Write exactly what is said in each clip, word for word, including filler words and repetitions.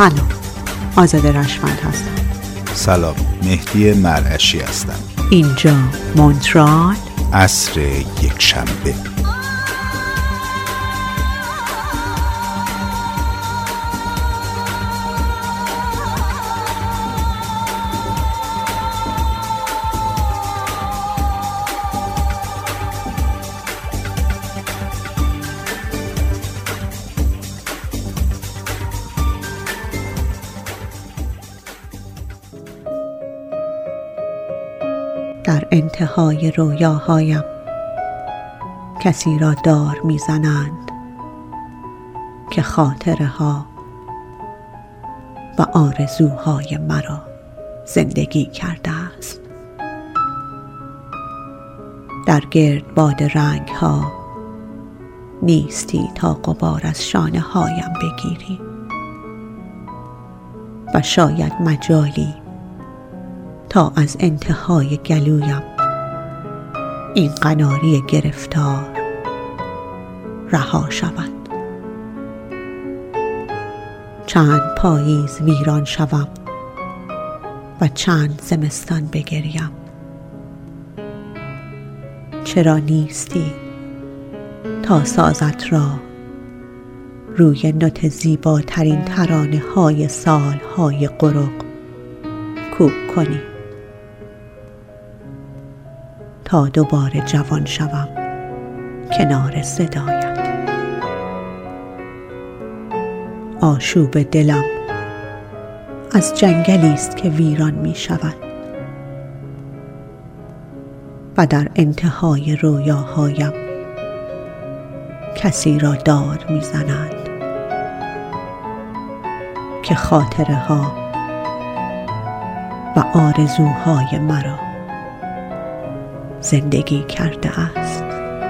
سلام، آزاده رشمند هستم. سلام، مهدی مرعشی هستم. اینجا مونترال، عصر یک شنبه. در انتهای رویاهایم کسی را دار میزنند که خاطره ها و آرزوهای مرا زندگی کرده است. در گردباد رنگ ها نیستی تا غبار از شانه هایم بگیری و شاید مجالی تا از انتهای گلویم این قناری گرفتار رها شود. چند پاییز ویران شوم و چند زمستان بگریم. چرا نیستی تا سازت را روی نوت زیباترین ترانه های سال های قرق کوک کنی تا دوباره جوان شوم کنار صدایت. آشوب دلم از جنگلی است که ویران می شود و در انتهای رویاهایم کسی را دار می زنند که خاطره ها و آرزوهای مرا زندگی کرده است.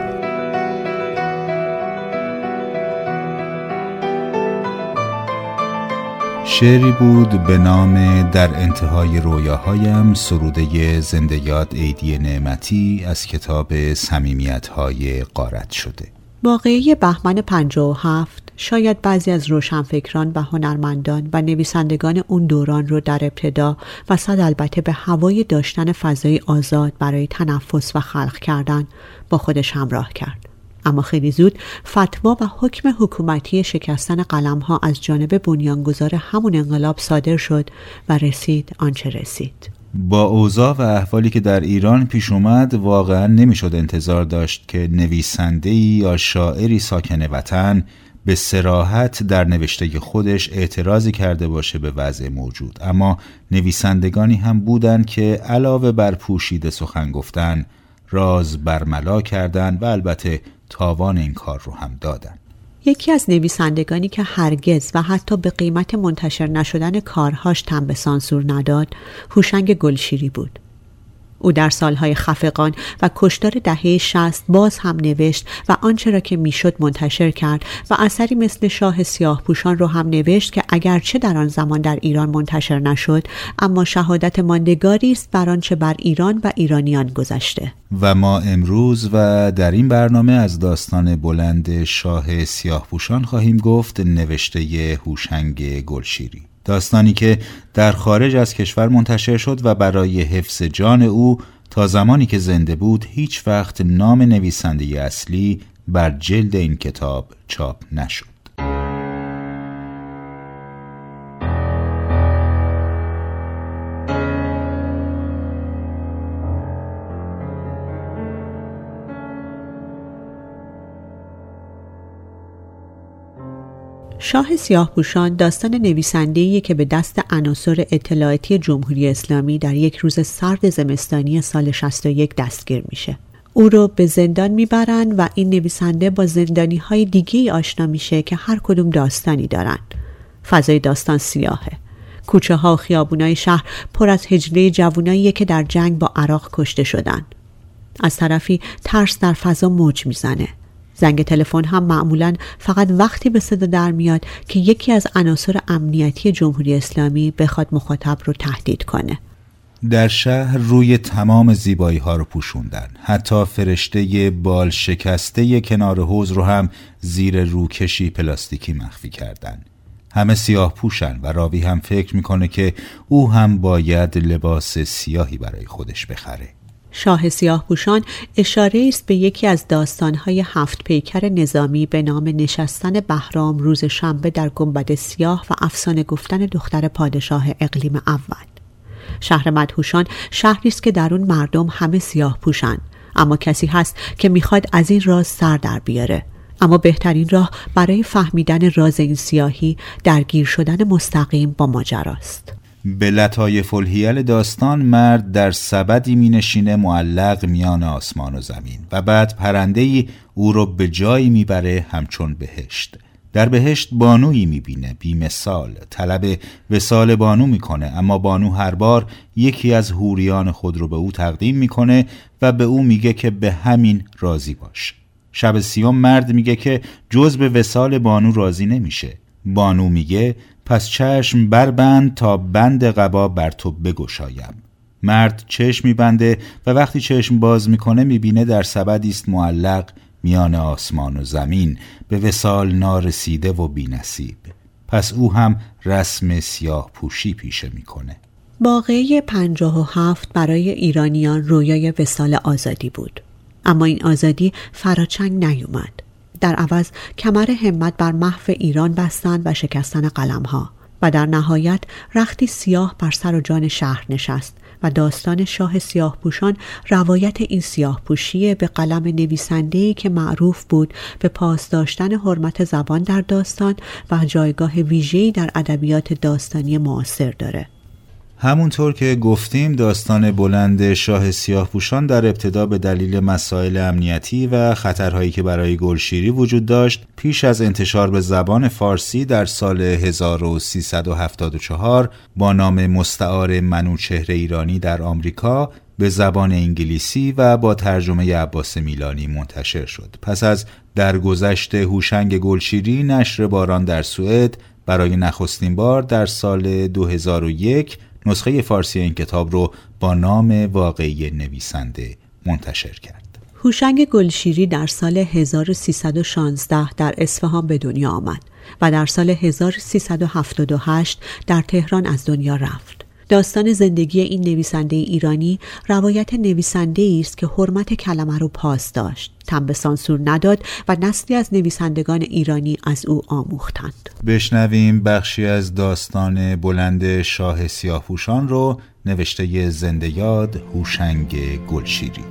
شعری بود به نام در انتهای رویاهایم، سروده زنده یاد عیدی نعمتی از کتاب صمیمیت‌های غارت شده. واقعه بهمن پنجاه و هفت شاید بعضی از روشنفکران و هنرمندان و نویسندگان اون دوران رو در ابتدا و صد البته به هوای داشتن فضای آزاد برای تنفس و خلق کردن با خودش همراه کرد. اما خیلی زود فتوا و حکم حکومتی شکستن قلم‌ها از جانب بنیانگذار همون انقلاب صادر شد و رسید آنچه رسید. با اوضاع و احوالی که در ایران پیش اومد واقعا نمیشد انتظار داشت که نویسنده‌ای یا شاعری ساکن وطن به صراحت در نوشته خودش اعتراضی کرده باشه به وضع موجود. اما نویسندگانی هم بودند که علاوه بر پوشیده سخن گفتن، راز برملا کردن و البته تاوان این کار رو هم دادن. یکی از نویسندگانی که هرگز و حتی به قیمت منتشر نشدن کارهاش تن به سانسور نداد، هوشنگ گلشیری بود. او در سالهای خفقان و کشتار دهه شصت باز هم نوشت و آنچه را که میشد منتشر کرد و اثری مثل شاه سیاه پوشان رو هم نوشت که اگرچه در آن زمان در ایران منتشر نشد، اما شهادت ماندگاری است بر آنچه بر ایران و ایرانیان گذشته. و ما امروز و در این برنامه از داستان بلند شاه سیاه پوشان خواهیم گفت، نوشته هوشنگ گلشیری. داستانی که در خارج از کشور منتشر شد و برای حفظ جان او تا زمانی که زنده بود هیچ وقت نام نویسنده اصلی بر جلد این کتاب چاپ نشد. شاه سیاهپوشان داستان نویسنده‌ایه که به دست عناصر اطلاعاتی جمهوری اسلامی در یک روز سرد زمستانی سال شصت و یک دستگیر میشه. او رو به زندان میبرن و این نویسنده با زندانی‌های دیگه‌ای آشنا میشه که هر کدوم داستانی دارن. فضای داستان سیاهه. کوچه ها و خیابونای شهر پر از هجله جووناییه که در جنگ با عراق کشته شدن. از طرفی ترس در فضا موج میزنه. زنگ تلفن هم معمولاً فقط وقتی به صدا در میاد که یکی از عناصر امنیتی جمهوری اسلامی بخواد مخاطب رو تهدید کنه. در شهر روی تمام زیبایی ها رو پوشوندن. حتی فرشته بال شکسته کنار حوض رو هم زیر روکشی پلاستیکی مخفی کردن. همه سیاه پوشن و راوی هم فکر میکنه که او هم باید لباس سیاهی برای خودش بخره. شاه سیاه پوشان اشاره است به یکی از داستانهای هفت پیکر نظامی به نام نشستن بهرام روز شنبه در گنبد سیاه و افسانه گفتن دختر پادشاه اقلیم اول. شهر مدهوشان شهری است که در اون مردم همه سیاه پوشن، اما کسی هست که میخواد از این راز سر در بیاره. اما بهترین راه برای فهمیدن راز این سیاهی درگیر شدن مستقیم با ماجراست. به لطایف الحیل داستان مرد در سبدی می نشینه معلق میان آسمان و زمین و بعد پرنده‌ای او رو به جایی می بره همچون بهشت. در بهشت بانویی می بینه بی مثال، طلب وصال بانو می کنه، اما بانو هر بار یکی از حوریان خود رو به او تقدیم می کنه و به او میگه که به همین راضی باش. شب سیوم مرد میگه که جز به وصال بانو راضی نمیشه. بانو میگه پس چشم بربند تا بند قبا بر تو بگشایم. مرد چشم میبنده و وقتی چشم باز میکنه میبینه در سبدی است معلق میان آسمان و زمین، به وصال نارسیده و بی نصیب. پس او هم رسم سیاه پوشی پیشه میکنه. واقعه پنجاه و هفت برای ایرانیان رویای وصال آزادی بود، اما این آزادی فراچنگ نیومد. در عوض کمر همت بر محو ایران بستند و شکستن قلمها و در نهایت رختی سیاه بر سر و جان شهر نشست و داستان شاه سیاه پوشان روایت این سیاه پوشی به قلم نویسنده‌ای که معروف بود به پاس داشتن حرمت زبان در داستان و جایگاه ویژه‌ای در ادبیات داستانی معاصر داره. همونطور که گفتیم داستان بلند شاه سیاه پوشان در ابتدا به دلیل مسائل امنیتی و خطرهایی که برای گلشیری وجود داشت پیش از انتشار به زبان فارسی در سال هزار و سیصد و هفتاد و چهار با نام مستعار منوچهر ایرانی در آمریکا به زبان انگلیسی و با ترجمه عباس میلانی منتشر شد. پس از درگذشت هوشنگ گلشیری نشر باران در سوئد برای نخستین بار در سال دو هزار و یک نسخه فارسی این کتاب رو با نام واقعی نویسنده منتشر کرد. هوشنگ گلشیری در سال هزار و سیصد و شانزده در اصفهان به دنیا آمد و در سال هزار و سیصد و هفتاد و هشت در تهران از دنیا رفت. داستان زندگی این نویسنده ایرانی روایت نویسنده‌ای است که حرمت کلمه رو پاس داشت، تن به سانسور نداد و نسلی از نویسندگان ایرانی از او آموختند. بشنویم بخشی از داستان بلند شاه سیاهپوشان رو، نوشته زنده یاد هوشنگ گلشیری.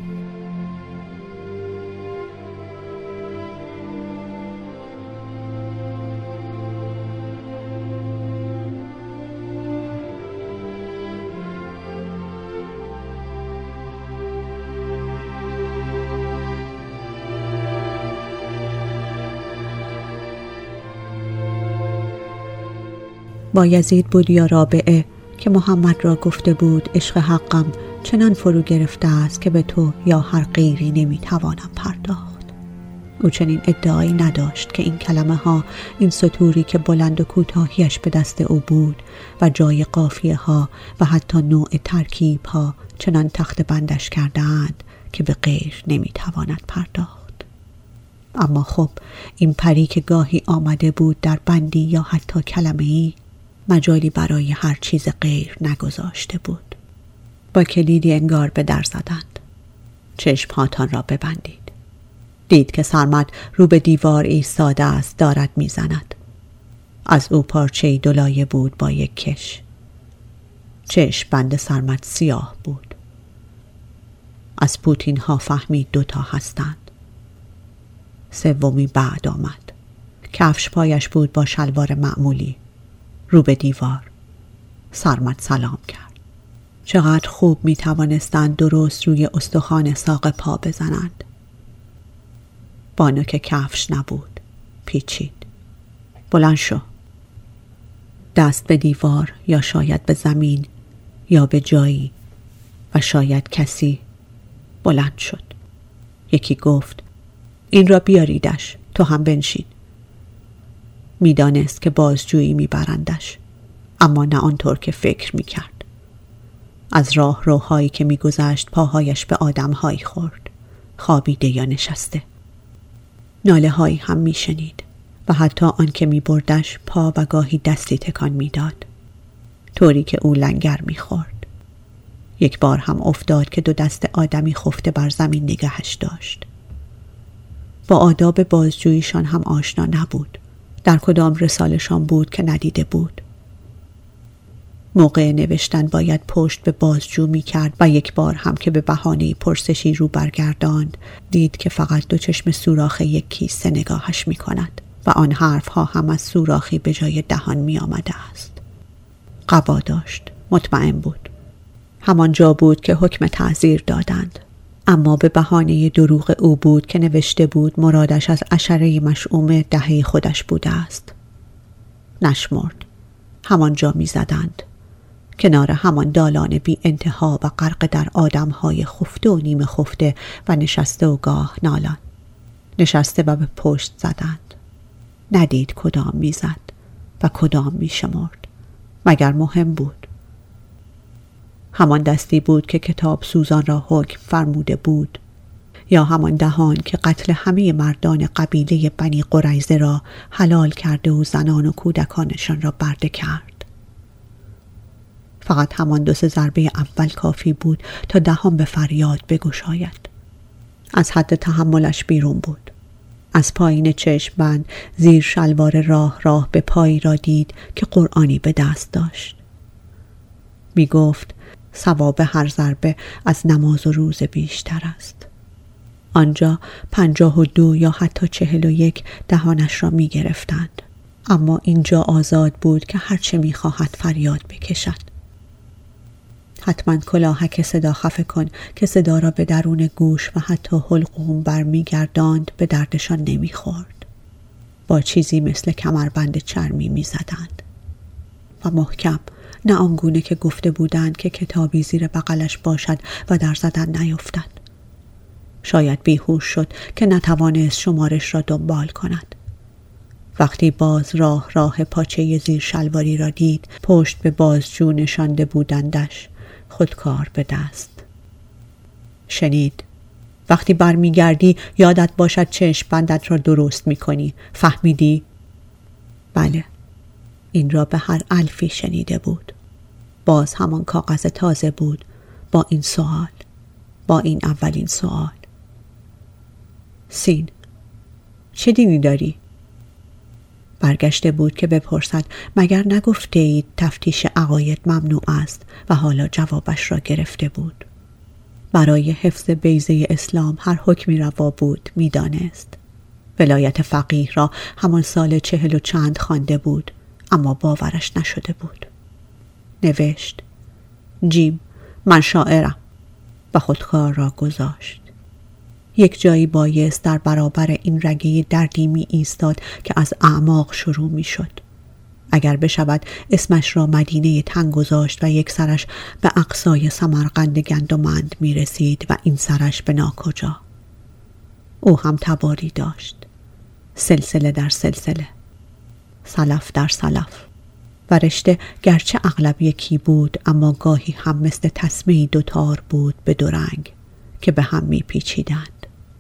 بایزید بود یا رابعه که محمد را گفته بود عشق حقم چنان فرو گرفته است که به تو یا هر غیری نمیتوانم پرداخت. او چنین ادعایی نداشت که این کلمه ها، این سطوری که بلند و کوتاهیش به دست او بود و جای قافیه ها و حتی نوع ترکیب ها چنان تخت بندش کردند که به غیر نمیتواند پرداخت. اما خب این پری که گاهی آمده بود در بندی یا حتی کلمه‌ای، مجالی برای هر چیز غیر نگذاشته بود. با کلیدی انگار به در زدند. چشمهاتان را ببندید. دید که سرمد رو به دیوار ایستاده است، دارد میزند. از او پارچه‌ای دولایه بود با یک کش. چشم بند سرمد سیاه بود. از پوتین ها فهمید دوتا هستند. سومی بعد آمد. کفش پایش بود با شلوار معمولی. رو به دیوار. سرمد سلام کرد. چقدر خوب می توانستند درست روی استخوان ساق پا بزنند. بانو که کفش نبود. پیچید. بلند شو. دست به دیوار یا شاید به زمین یا به جایی و شاید کسی. بلند شد. یکی گفت این را بیاریدش، تو هم بنشین. میدانست که بازجویی میبرندش، اما نه آنطور که فکر میکرد. از راه روهایی که میگذشت پاهایش به آدمهایی خورد، خوابیده یا نشسته. ناله هایی هم میشنید و حتی آن که می بردش پا و گاهی دستی تکان می داد، طوری که او لنگر می خورد. یک بار هم افتاد که دو دست آدمی خفته بر زمین نگهش داشت. با آداب بازجوییشان هم آشنا نبود. در کدام رسالشان بود که ندیده بود. موقع نوشتن باید پشت به بازجو می کرد و یک بار هم که به بهانه پرسشی رو برگرداند دید که فقط دو چشم سوراخ یک کیسه نگاهش می کند و آن حرف ها هم از سوراخی به جای دهان می آمده است. قبا داشت. مطمئن بود. همانجا بود که حکم تعزیر دادند. اما به بهانه دروغ او بود که نوشته بود مرادش از عشره مشؤوم دهه خودش بوده است. نشمرد. همانجا می زدند. کنار همان دالان بی انتها و غرق در آدمهای خفته و نیمه خفته و نشسته و گاه نالان. نشسته و به پشت زدند. ندید کدام می زد و کدام می شمرد. مگر مهم بود. همان دستی بود که کتاب سوزان را حکم فرموده بود، یا همان دهان که قتل همه مردان قبیله بنی قریظه را حلال کرده و زنان و کودکانشان را برده کرد. فقط همان دو سه ضربه اول کافی بود تا دهان به فریاد بگشاید. از حد تحملش بیرون بود. از پایین چشم بند زیر شلوار راه راه به پایی را دید که قرآنی به دست داشت. می گفت ثواب هر ضربه از نماز و روز بیشتر است. آنجا پنجاه و دو یا حتی چهل و یک دهانش را می گرفتند. اما اینجا آزاد بود که هرچه می خواهد فریاد بکشد. حتما کلاهک صدا خفه کن که صدا را به درون گوش و حتی حلقوم برمی گرداند به دردشان نمی خورد. با چیزی مثل کمربند چرمی می زدند. و محکم، نه آنگونه که گفته بودند که کتابی زیر بغلش باشد و در زدن نیفتد. شاید بیهوش شد که نتوانست شمارش را دنبال کند. وقتی باز راه راه پاچه زیر شلواری را دید، پشت به بازجو نشانده بودندش، خودکار به دست. شنید. وقتی برمیگردی یادت باشد چشم بندت را درست میکنی. فهمیدی؟ بله. این را به هر الفی شنیده بود. باز همان کاغذ تازه بود با این سوال. با این اولین سوال. سین، چه دینی داری؟ برگشته بود که بپرسد مگر نگفته اید تفتیش عقاید ممنوع است و حالا جوابش را گرفته بود. برای حفظ بیضه اسلام هر حکمی روا بود میدانست. ولایت فقیه را همان سال چهل و چند خوانده بود اما باورش نشده بود. نوشت جیم، من شاعرم و خودکار را گذاشت. یک جایی بایست در برابر این رگه دردی می ایستاد که از اعماق شروع می شد. اگر بشود اسمش را مدینه تن گذاشت و یک سرش به اقصای سمرقند گندمند می رسید و این سرش به ناکجا. او هم تباری داشت. سلسله در سلسله. سلف در سلف. و رشته گرچه اغلب یکی بود اما گاهی هم مثل تسمه دوتار بود به دو رنگ که به هم می پیچیدند.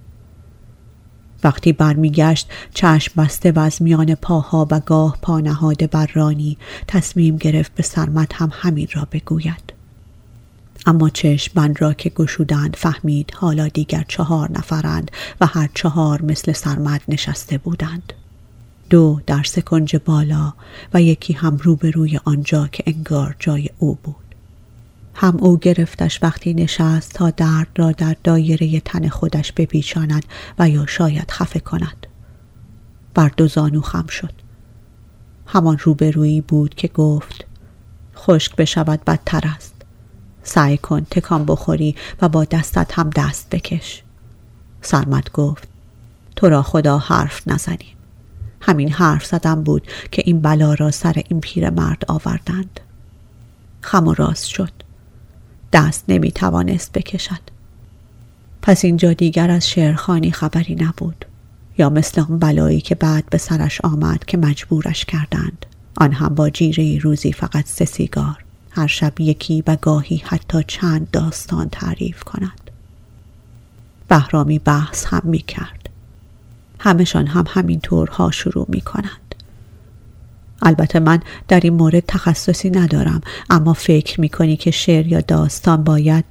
وقتی برمیگشت چشم بسته و از میان پاها و گاه پا نهاده بر رانی تصمیم گرفت به سرمد هم همین را بگوید. اما چشم بند را که گشودند فهمید حالا دیگر چهار نفرند و هر چهار مثل سرمد نشسته بودند. دو در سکنج بالا و یکی هم روبروی آنجا که انگار جای او بود. هم او گرفتش وقتی نشست تا درد را در دایره تن خودش بپیچاند و یا شاید خفه کند. بر دو زانو خم شد. همان روبرویی بود که گفت خشک بشود بدتر است. سعی کن تکان بخوری و با دستت هم دست بکش. سرمد گفت تو را خدا حرف نزنیم. همین حرف زدن بود که این بلا را سر این پیرمرد آوردند. خم و راست شد. دست نمی توانست بکشد. پس اینجا دیگر از شعرخوانی خبری نبود، یا مثل آن بلایی که بعد به سرش آمد که مجبورش کردند، آن هم با جیره روزی فقط سه سیگار، هر شب یکی و گاهی حتی چند داستان تعریف کند. بهرامی بحث هم می کرد. همشان هم همین طورها شروع می کنند. البته من در این مورد تخصصی ندارم، اما فکر می کنی که شعر یا داستان باید.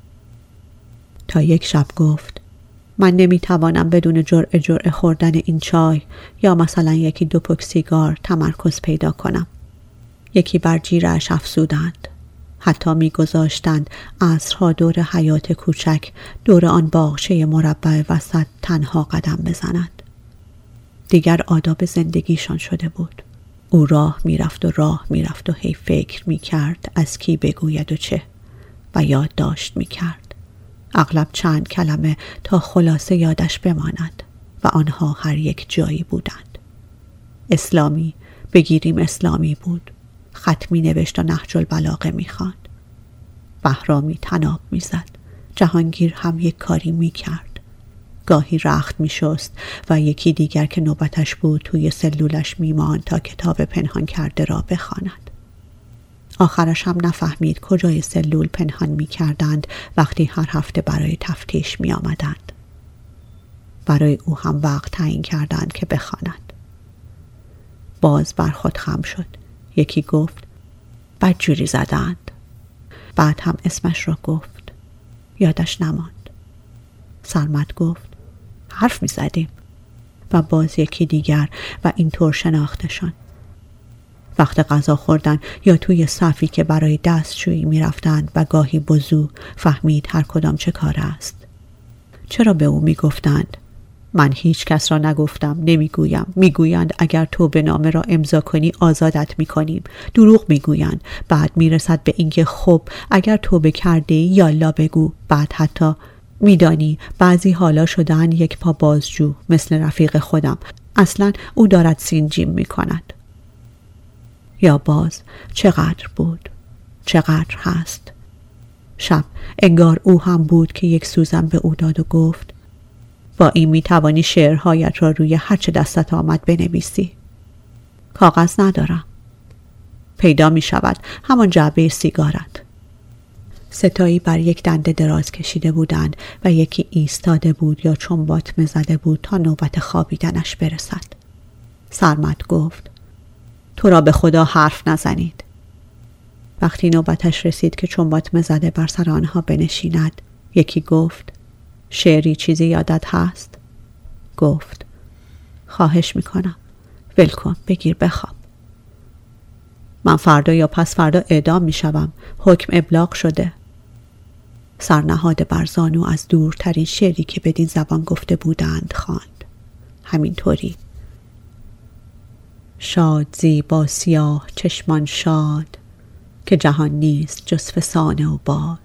تا یک شب گفت من نمی توانم بدون جرعه جرعه خوردن این چای یا مثلا یکی دو پک سیگار تمرکز پیدا کنم. یکی بر جیره‌اش افزودند. حتی می گذاشتند عصرها دور حیات کوچک، دور آن باغچه مربع وسط تنها قدم بزنند. دیگر آداب زندگیشان شده بود. او راه می رفت و راه می رفت و هی فکر می کرد از کی بگوید و چه، و یادداشت می کرد. اغلب چند کلمه تا خلاصه یادش بماند، و آنها هر یک جایی بودند. اسلامی بگیریم اسلامی بود. خط می نوشت و نهج البلاغه می خواند. بهرامی طناب می زد. جهانگیر هم یک کاری می کرد. گاهی رخت می شست و یکی دیگر که نوبتش بود توی سلولش می ماند تا کتاب پنهان کرده را بخواند. آخرش هم نفهمید کجای سلول پنهان می کردند وقتی هر هفته برای تفتیش می آمدند. برای او هم وقت تعیین کردند که بخواند. باز بر خود خم شد. یکی گفت بدجوری زدند. بعد هم اسمش را گفت. یادش نماند. سرمد گفت حرف می زدیم. و باز یکی دیگر و اینطور شناختشان. وقت غذا خوردن یا توی صفی که برای دستشویی می رفتند و گاهی بزو فهمید هر کدام چه کار است. چرا به او می گفتند من هیچ کس را نگفتم، نمیگویم. میگویند اگر توبه نامه را امضا کنی آزادت میکنیم. دروغ میگویند. بعد میرسد به اینکه خب اگر توبه کرده یالا بگو. بعد حتی میدانی بعضی حالا شدن یک پا بازجو، مثل رفیق خودم. اصلا او دارد سینجیم میکند. یا باز چقدر بود، چقدر هست. شب انگار او هم بود که یک سوزن به او داد و گفت با این می توانی شعرهایت را روی هرچه دستت آمد بنویسی. کاغذ ندارم. پیدا می شود همان جعبه سیگارت. ستایی بر یک دنده دراز کشیده بودند و یکی ایستاده بود یا چنباتمه زده بود تا نوبت خوابیدنش برسد. سرمد گفت تو را به خدا حرف نزنید. وقتی نوبتش رسید که چنباتمه زده بر سر آنها بنشیند، یکی گفت شعری چیزی یادت هست؟ گفت خواهش میکنم ول کن، بگیر بخواب. من فردا یا پس فردا اعدام میشوم. حکم ابلاغ شده. سرنهاد بر زانو از دورترین شعری که بدین زبان گفته بودند خواند. همینطوری شاد زیبا سیاه چشمان شاد، که جهان نیست جز فسانه و باد.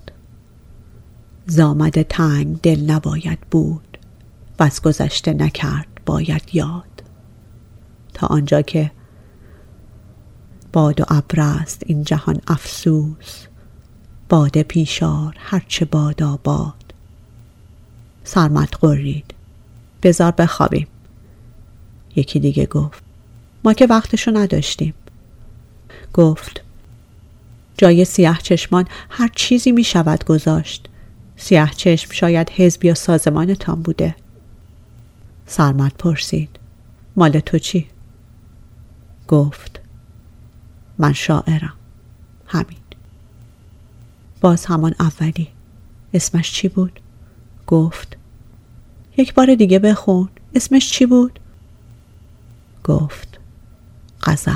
زامد تنگ دل نباید بود، بس گذشته نکرد باید یاد. تا آنجا که باد و ابر است این جهان افسوس، باد پیشار هرچه باد آباد. سرمد غرید بذار بخوابیم. یکی دیگه گفت ما که وقتشو نداشتیم. گفت جای سیاه چشمان هر چیزی می شود گذاشت. سیاه چشم شاید حزب یا سازمانتان بوده. سرمد پرسید مال تو چی؟ گفت من شاعرم. همین. باز همان اولی. اسمش چی بود؟ گفت یک بار دیگه بخون. اسمش چی بود؟ گفت غزل.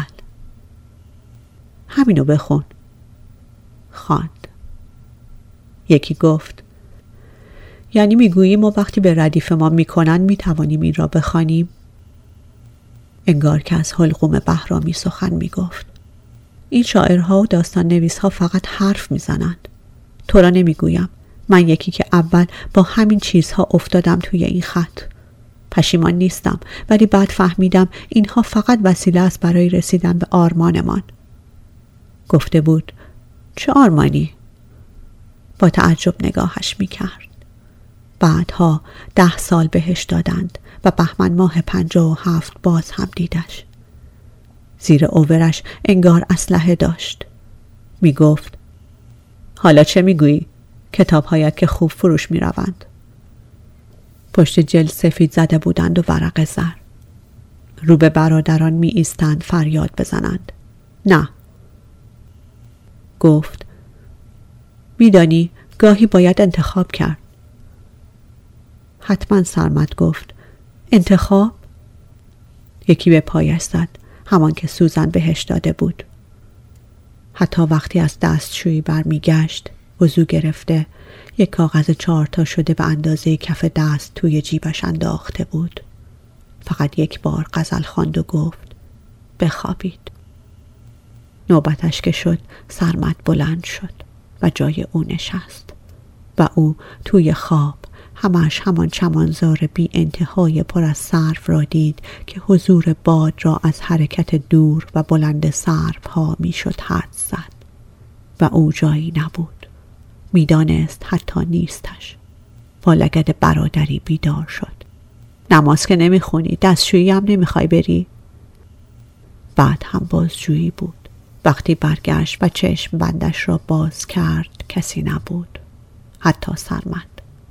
همینو بخون. خواند. یکی گفت یعنی میگویی ما وقتی به ردیف ما میکنن میتوانیم این را بخوانیم؟ انگار که از حلقوم بهرامی سخن میگفت. این شاعرها و داستان نویسها فقط حرف میزنند. تو را نمیگویم. من یکی که اول با همین چیزها افتادم توی این خط. پشیمان نیستم، ولی بعد فهمیدم اینها فقط وسیله است برای رسیدن به آرمانمان. گفته بود چه آرمانی؟ با تعجب نگاهش میکرد. بعدها ده سال بهش دادند و بهمن ماه پنجاه و هفت باز هم دیدش. زیر اوورش انگار اسلحه داشت. می گفت حالا چه می گویی؟ کتاب هایت که خوب فروش می روند. پشت جلد سفید زده بودند و ورق زر. رو به برادران می ایستند فریاد بزنند. نه. گفت میدانی گاهی باید انتخاب کرد. حتما سرمد گفت انتخاب؟ یکی به پایش زد، همان که سوزن بهش داده بود. حتی وقتی از دستشویی برمی گشت، وضو گرفته، یک کاغذ چهار تا شده به اندازه کف دست توی جیبش انداخته بود. فقط یک بار غزل خواند و گفت بخوابید. نوبتش که شد سرمد بلند شد و جای او نشست و او توی خواب همش همان چمنزار بی انتهای پر از سرو را دید که حضور باد را از حرکت دور و بلند سرو ها می شد حد زد و او جایی نبود. می دانست حتی نیستش. با لگد برادری بیدار شد. نماز که نمی خونی، دستشویی هم نمی خوای بری؟ بعد هم بازجویی بود. وقتی برگشت و چشم بندش را باز کرد کسی نبود، حتی سرمد.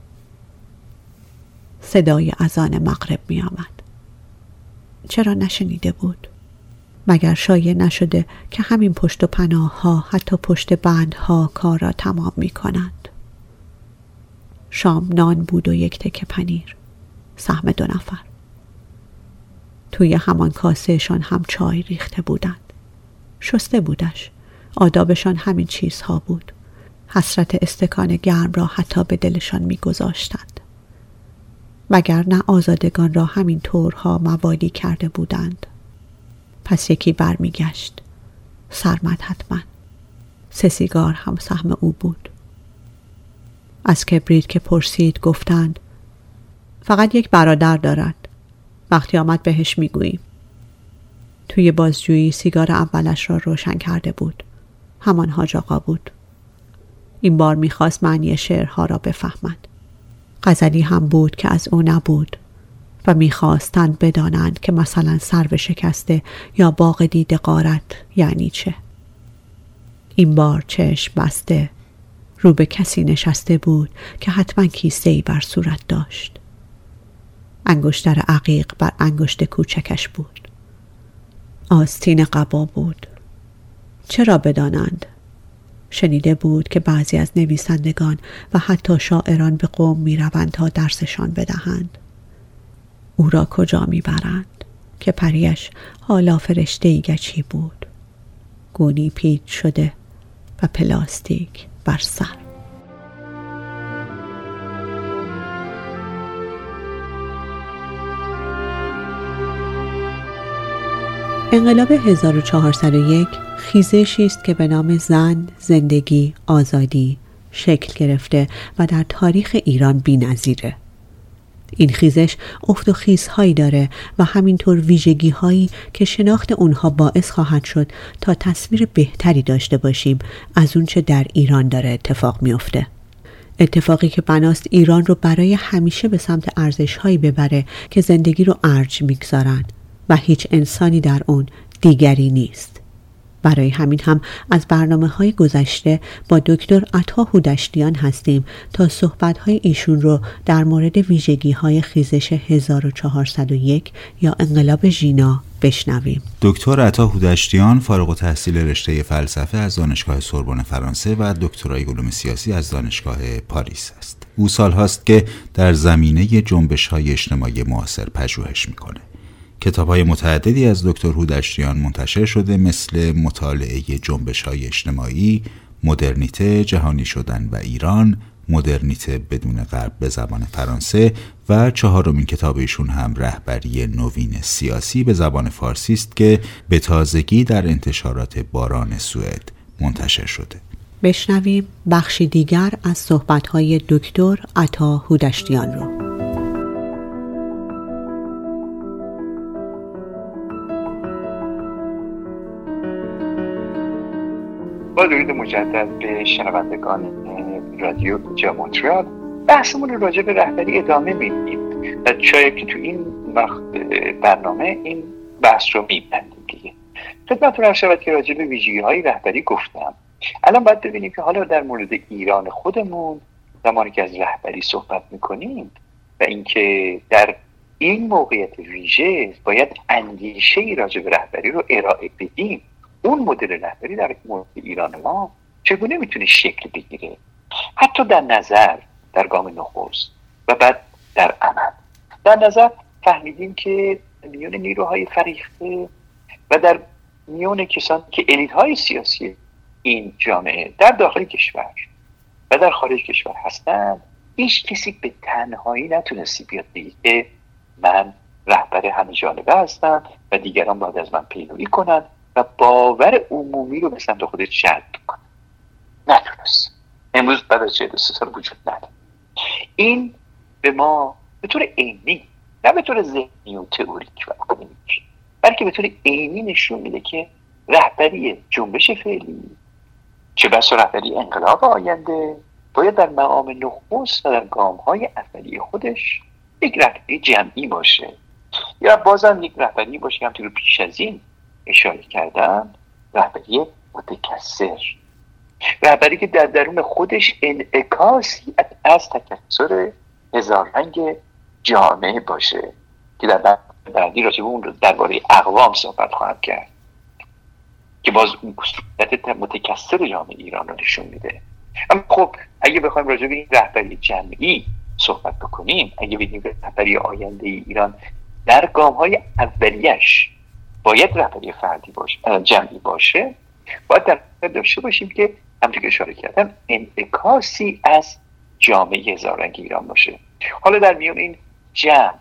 صدای اذان مغرب می آمد. چرا نشنیده بود؟ مگر شایع نشده که همین پشت و پناه ها حتی پشت بند ها کار را تمام می کنند؟ شام نان بود و یک تکه پنیر، سهم دو نفر. توی همان کاسهشان هم چای ریخته بودند. شسته بودش. آدابشان همین چیزها بود. حسرت استکان گرم را حتی به دلشان می گذاشتند. مگر نه آزادگان را همین طورها موالی کرده بودند. پس یکی بر می گشت. سرمد حتما. سه سیگار هم سهم او بود. از کبریت که پرسید گفتند فقط یک برادر دارد. وقتی آمد بهش می گوییم. توی بازجویی سیگار اولش را روشن کرده بود. همان حاج آقا بود. این بار میخواست معنی شعرها را بفهمد. غزلی هم بود که از او نبود و میخواستند بدانند که مثلا سرو شکسته یا باغ دیده غارت یعنی چه. این بار چشم بسته رو به کسی نشسته بود که حتما کیسه‌ای بر صورت داشت. انگشتر عقیق بر انگشت کوچکش بود. آستین قبا بود. چرا بدانند؟ شنیده بود که بعضی از نویسندگان و حتی شاعران به قوم می روند تا درسشان بدهند. او را کجا می برند؟ که پریش حالا فرشته گچی بود. گونی پیچ شده و پلاستیک بر سر. انقلاب هزار و چهارصد و یک خیزشی است که به نام زن، زندگی، آزادی شکل گرفته و در تاریخ ایران بی‌نظیره. این خیزش افت و خیزهایی داره و همینطور ویژگی هایی که شناخت اونها باعث خواهد شد تا تصویر بهتری داشته باشیم از اون چه در ایران داره اتفاق میفته. اتفاقی که بناست ایران رو برای همیشه به سمت ارزش‌هایی ببره که زندگی رو ارج میگذارن و هیچ انسانی در اون دیگری نیست. برای همین هم از برنامه‌های گذشته با دکتر عطا هودشتیان هستیم تا صحبت‌های ایشون رو در مورد ویژگی‌های خیزش هزار و چهارصد و یک یا انقلاب ژینا بشنویم. دکتر عطا هودشتیان فارغ التحصیل رشته فلسفه از دانشگاه سوربن فرانسه و دکترای علوم سیاسی از دانشگاه پاریس است. او سال‌هاست که در زمینه جنبش‌های اجتماعی معاصر پژوهش می‌کنه. کتاب‌های متعددی از دکتر هودشتیان منتشر شده مثل مطالعه جنبش‌های اجتماعی، مدرنیته، جهانی شدن و ایران، مدرنیته بدون غرب به زبان فرانسه و چهارمین کتاب ایشون هم رهبری نوین سیاسی به زبان فارسی است که به تازگی در انتشارات باران سوئد منتشر شده. بشنویم بخشی دیگر از صحبت‌های دکتر عطا هودشتیان رو. با درود مجدد به شنوندگان رادیو اینجا مونترال، بحثمون رو راجع به رهبری ادامه میدیم و شاید که تو این وقت برنامه این بحث رو میبندیم دیگه. خدمتتون عرض شود که راجع به ویژگی‌های رهبری گفتم. الان باید ببینیم که حالا در مورد ایران خودمون زمانی که از رهبری صحبت میکنیم و اینکه در این موقعیت ویژه باید اندیشه‌ای راجع به رهبری رو ارائه بدیم. اون مدل رهبری در مورد ایران ما چگونه میتونه شکل بگیره، حتی در نظر، در گام نخست و بعد در عمل. در نظر فهمیدیم که میون نیروهای فریخته و در میون کسانی که الیت‌های سیاسی این جامعه در داخل کشور و در خارج کشور هستند، هیچ کسی به تنهایی نتونستی بیاد بگه که من رهبر همه جانبه هستم و دیگران باید از من پیروی کنن و باور عمومی رو به سمت خودت جلب کنن. نتونست. امروز بعد از چهل و سه سال وجود نداره. این به ما به طور عینی، نه به طور ذهنی و تئوریک و اکادمیک، بلکه به طور عینی نشون میده که رهبری جنبش فعلی، چه بسا رهبری انقلاب آینده، باید در مقام نخست و در گام‌های اولیه خودش یک رهبری جمعی باشه، یا بازم یک رهبری باشه که همونطور پیش از این اشاره کردم، رهبری متکثر، رهبری که در درون خودش انعکاسی از تکثر هزار رنگ جامعه باشه که در بعدی راجع به اون درباره اقوام صحبت خواهم کرد که باز اون صورت متکثر جامعه ایران رو نشون میده. اما خب اگه بخوایم راجع به این رهبری جمعی صحبت بکنیم، اگه بگیم رهبری آینده ایران در گام‌های اولیش باید رهبری فردی باشه، جمعی باشه، باید در داشته باشیم که همونطور که اشاره کردم انعکاسی از جامعه هزاررنگ ایران باشه. حالا در میون این جمع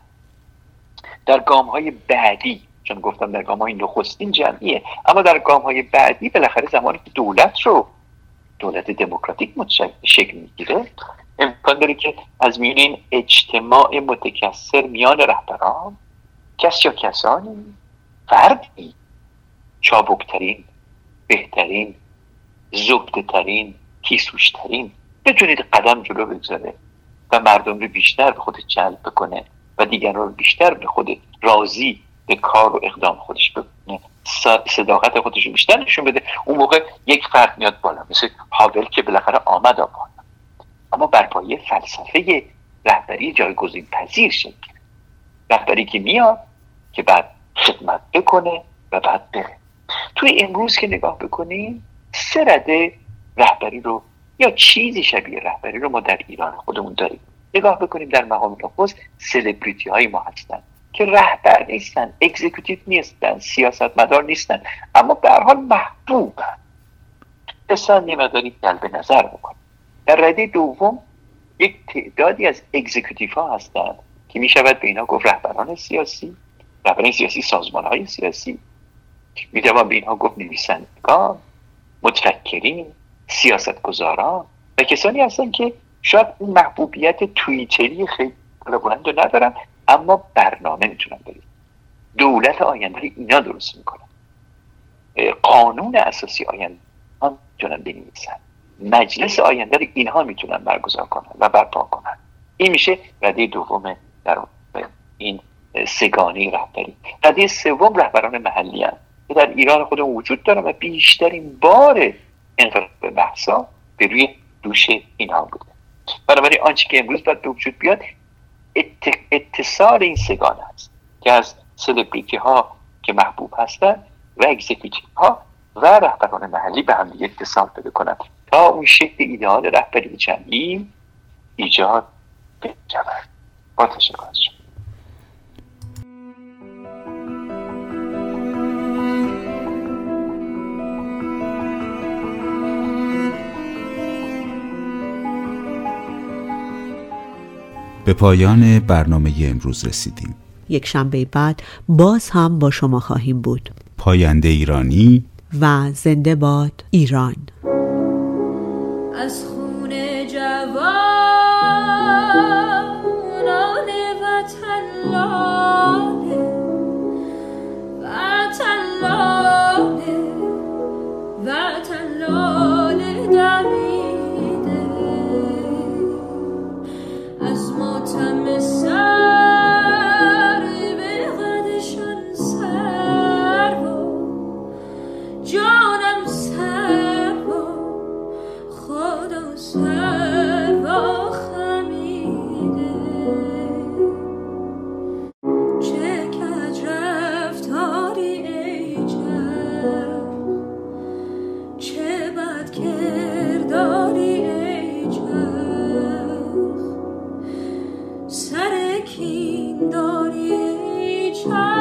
در گام‌های بعدی، چون گفتم در گام‌های نخستین جمعیه، اما در گام‌های بعدی بالاخره زمانی که دولت رو دولت دموکراتیک شکل میگیره، امکان داره که از میون این اجتماع متکثر میان رهبران کس یا کسانی، فردی چابکترین، بهترین، زبده‌ترین، تیزهوش‌ترین بتونید قدم جلو بگذاره و مردم رو بیشتر به خود جلب بکنه و دیگران رو بیشتر به خود راضی به کار و اقدام خودش بکنه، صداقت خودش رو بیشتر نشون بده. اون موقع یک فرد میاد بالا، مثل هاول که بالاخره آمد بالا، اما بر پایه فلسفه رهبری جایگزین پذیر شد، رهبری که میاد که بعد خدمت بکنه و بعد بره. توی امروز که نگاه بکنیم، سه رده رهبری رو یا چیزی شبیه رهبری رو ما در ایران خودمون داریم. نگاه بکنیم در مقام نخست سلبریتی های ما هستن که رهبر نیستن، اکزیکیوتیو نیستن، سیاستمدار نیستن، اما به هر حال محبوبن، اصلا نمیداری جلب نظر بکنن. در رده دوم یک تعدادی از اکزیکیوتیو ها هستن که میشود به اینا گفت رهبران سیاسی، رهبران سیاسی، سازمان های سیاسی، میتوان به اینها گفت نویسندگان، متفکرین، سیاستگزاران و کسانی هستن که شاید این محبوبیت توییتری خیلی بلند رو ندارن، اما برنامه میتونن برید. دولت آینده اینا درست میکنن، قانون اساسی آینده ها میتونن بنویسن، مجلس آینده رو اینها میتونن برگزار کنن و برپا کنن. این میشه رده دوم در این سگانه رهبری. رده سوم رهبران محلی هستند که در ایران خودمون وجود دارن و بیشترین بار انقلاب بحثا به روی دوش اینها بوده. بنابراین آنچه که امروز باید به وجود بیاد ات... اتصال این سگانه است که از سلبریتی ها که محبوب هستند و اکزیکیوتیو ها و رهبران محلی به هم دیگه اتصال پیدا کنند تا اون شکل ایدئال رهبری جمعی ایجاد بشود. با تشکر از شما. به پایان برنامه امروز رسیدیم. یک شنبه بعد باز هم با شما خواهیم بود. پاینده ایرانی و زنده باد ایران. از خون جوانان وطن لاله وطن لاله وطن لاله دمیده از ماتم سر به قدشان سر و جانم سر و خدا سر و خمیده شب